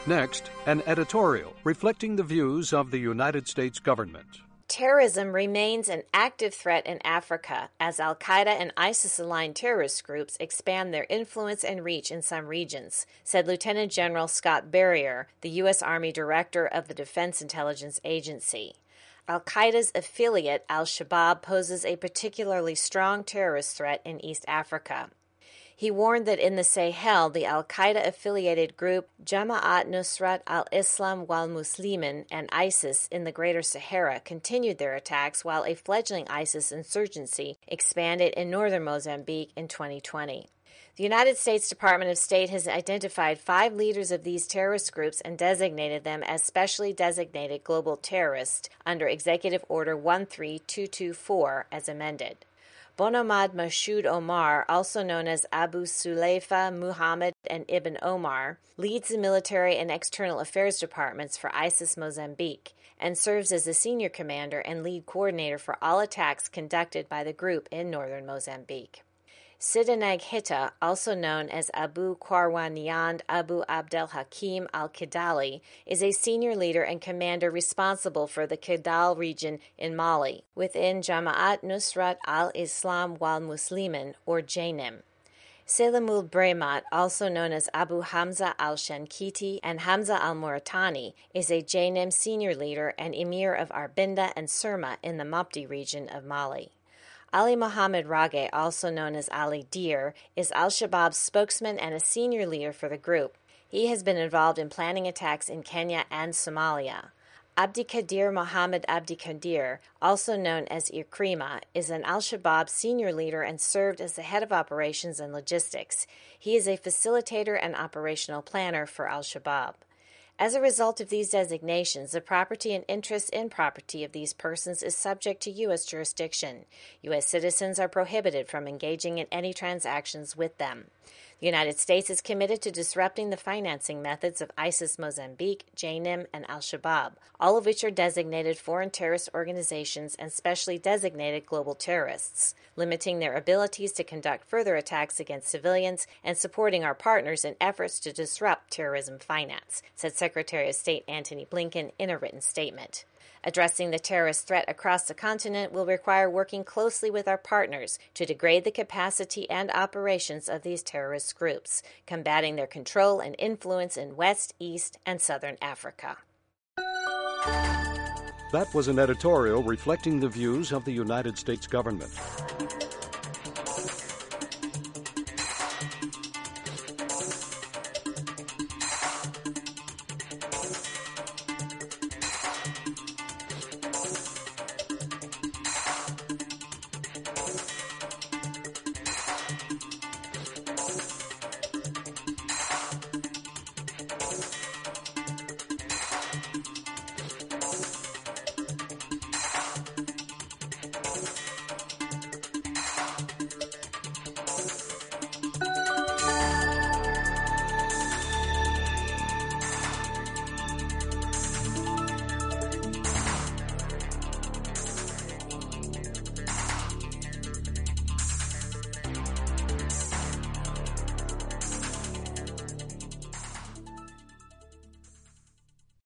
Next, an editorial reflecting the views of the United States government. Terrorism remains an active threat in Africa as al-Qaeda and ISIS-aligned terrorist groups expand their influence and reach in some regions, said Lieutenant General Scott Berrier, the U.S. Army Director of the Defense Intelligence Agency. Al-Qaeda's affiliate al-Shabaab poses a particularly strong terrorist threat in East Africa. He warned that in the Sahel, the al-Qaeda-affiliated group Jama'at Nusrat al-Islam wal Muslimin and ISIS in the Greater Sahara continued their attacks while a fledgling ISIS insurgency expanded in northern Mozambique in 2020. The United States Department of State has identified 5 leaders of these terrorist groups and designated them as specially designated global terrorists under Executive Order 13224 as amended. Bonamad Mashoud Omar, also known as Abu Suleifa Muhammad and Ibn Omar, leads the military and external affairs departments for ISIS Mozambique and serves as the senior commander and lead coordinator for all attacks conducted by the group in northern Mozambique. Sidanag Hitta, also known as Abu Qarwaniyan Abu Abdel Hakim al-Kidali, is a senior leader and commander responsible for the Kidal region in Mali, within Jama'at Nusrat al-Islam wal Muslimin, or JNIM. Selimul Bremat, also known as Abu Hamza al-Shankiti and Hamza al-Muratani, is a JNIM senior leader and emir of Arbinda and Surma in the Mopti region of Mali. Ali Mohammed Rage, also known as Ali Deer, is al-Shabaab's spokesman and a senior leader for the group. He has been involved in planning attacks in Kenya and Somalia. Abdikadir Mohammed Abdikadir, also known as Ikrima, is an al-Shabaab senior leader and served as the head of operations and logistics. He is a facilitator and operational planner for al-Shabaab. As a result of these designations, the property and interest in property of these persons is subject to U.S. jurisdiction. U.S. citizens are prohibited from engaging in any transactions with them. The United States is committed to disrupting the financing methods of ISIS Mozambique, JNIM, and al-Shabaab, all of which are designated foreign terrorist organizations and specially designated global terrorists, limiting their abilities to conduct further attacks against civilians and supporting our partners in efforts to disrupt terrorism finance, said Secretary of State Antony Blinken in a written statement. Addressing the terrorist threat across the continent will require working closely with our partners to degrade the capacity and operations of these terrorist groups, combating their control and influence in West, East, and Southern Africa. That was an editorial reflecting the views of the United States government.